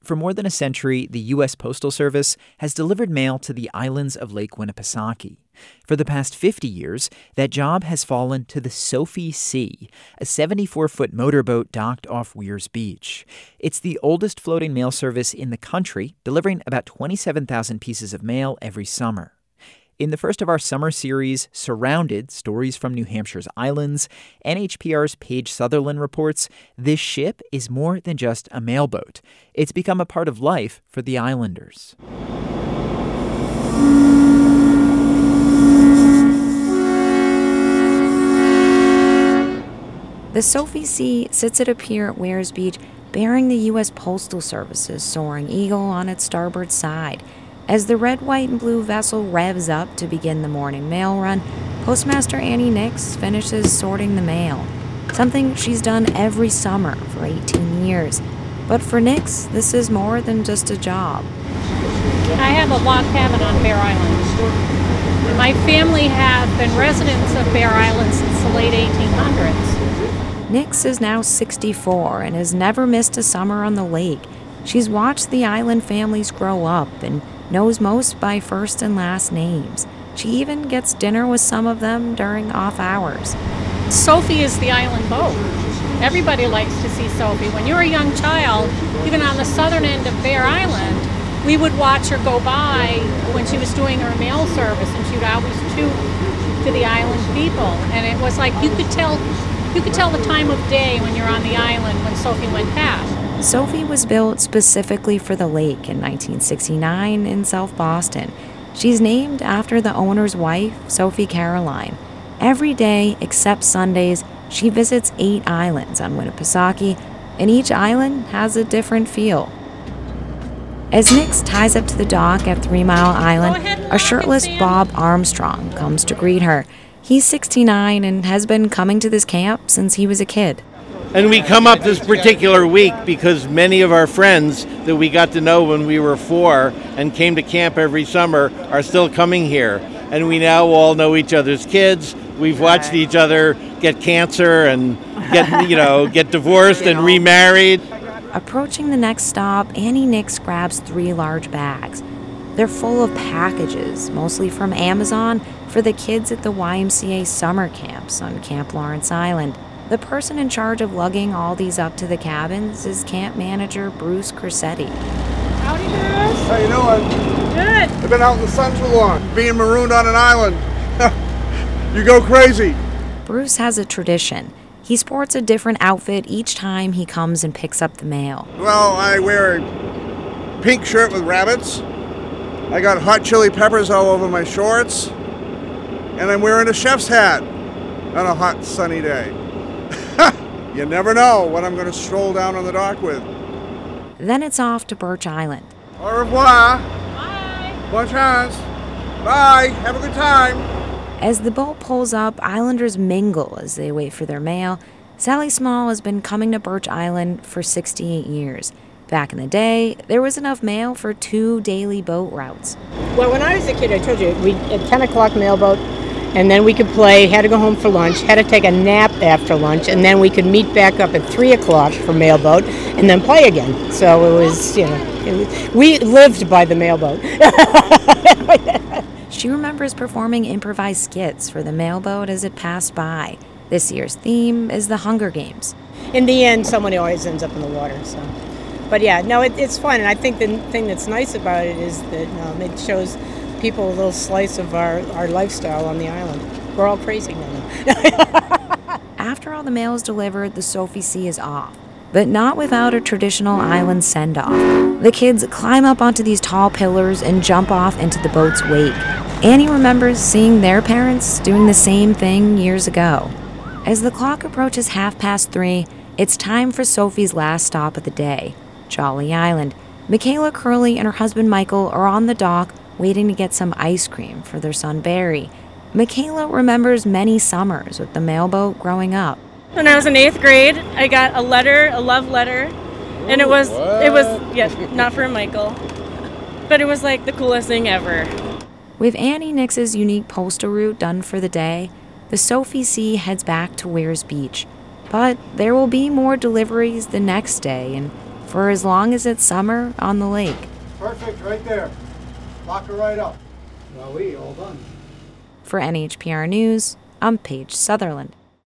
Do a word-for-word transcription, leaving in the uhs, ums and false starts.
For more than a century, the U S Postal Service has delivered mail to the islands of Lake Winnipesaukee. For the past fifty years, that job has fallen to the Sophie C, a seventy-four foot motorboat docked off Weirs Beach. It's the oldest floating mail service in the country, delivering about twenty-seven thousand pieces of mail every summer. In the first of our summer series, Surrounded, Stories from New Hampshire's Islands, N H P R's Paige Sutherland reports this ship is more than just a mailboat. It's become a part of life for the islanders. The Sophie C sits at a pier at Weirs Beach, bearing the U S Postal Service's Soaring Eagle on its starboard side. As the red, white, and blue vessel revs up to begin the morning mail run, Postmaster Annie Nix finishes sorting the mail, something she's done every summer for eighteen years. But for Nix, this is more than just a job. I have a log cabin on Bear Island. My family have been residents of Bear Island since the late eighteen hundreds. Nix is now sixty-four and has never missed a summer on the lake. She's watched the island families grow up and knows most by first and last names. She even gets dinner with some of them during off hours. Sophie is the island boat. Everybody likes to see Sophie. When you're a young child, even on the southern end of Bear Island, we would watch her go by when she was doing her mail service, and she would always toot to the island people. And it was like you could tell you could tell the time of day when you're on the island when Sophie went past. Sophie was built specifically for the lake in nineteen sixty-nine in South Boston. She's named after the owner's wife, Sophie Caroline. Every day, except Sundays, she visits eight islands on Winnipesaukee, and each island has a different feel. As Nix ties up to the dock at Three Mile Island, a shirtless Bob Armstrong comes to greet her. He's sixty-nine and has been coming to this camp since he was a kid. And we come up this particular week because many of our friends that we got to know when we were four and came to camp every summer are still coming here. And we now all know each other's kids. We've watched each other get cancer and get, you know, get divorced and remarried. Approaching the next stop, Annie Nix grabs three large bags. They're full of packages, mostly from Amazon, for the kids at the Y M C A summer camps on Camp Lawrence Island. The person in charge of lugging all these up to the cabins is camp manager Bruce Corsetti. Howdy, Bruce. How you doing? Good. I've been out in the sun too long, being marooned on an island. You go crazy. Bruce has a tradition. He sports a different outfit each time he comes and picks up the mail. Well, I wear a pink shirt with rabbits. I got hot chili peppers all over my shorts. And I'm wearing a chef's hat on a hot, sunny day. You never know what I'm going to stroll down on the dock with. Then it's off to Birch Island. Au revoir. Bye. Bon chance. Bye. Have a good time. As the boat pulls up, islanders mingle as they wait for their mail. Sally Small has been coming to Birch Island for sixty-eight years. Back in the day, there was enough mail for two daily boat routes. Well, when I was a kid, I told you, we at ten o'clock mailboat, and then we could play, had to go home for lunch, had to take a nap after lunch, and then we could meet back up at three o'clock for mailboat, and then play again. So it was, you know, it was, we lived by the mailboat. She remembers performing improvised skits for the mailboat as it passed by. This year's theme is the Hunger Games. In the end, someone always ends up in the water, so. But yeah, no, it, it's fun, and I think the thing that's nice about it is that um, it shows people a little slice of our, our lifestyle on the island. We're all crazy now. After all the mail is delivered, the Sophie C is off, but not without a traditional island send-off. The kids climb up onto these tall pillars and jump off into the boat's wake. Annie remembers seeing their parents doing the same thing years ago. As the clock approaches half past three, it's time for Sophie's last stop of the day, Jolly Island. Michaela Curley and her husband Michael are on the dock waiting to get some ice cream for their son Barry. Michaela remembers many summers with the mailboat growing up. When I was in eighth grade, I got a letter, a love letter, and it was, What? it was, yeah, not from Michael, but it was like the coolest thing ever. With Annie Nix's unique postal route done for the day, the Sophie C heads back to Weirs Beach. But there will be more deliveries the next day, and for as long as it's summer on the lake. Perfect, right there. Lock her right up. Well, we all done. For N H P R News, I'm Paige Sutherland.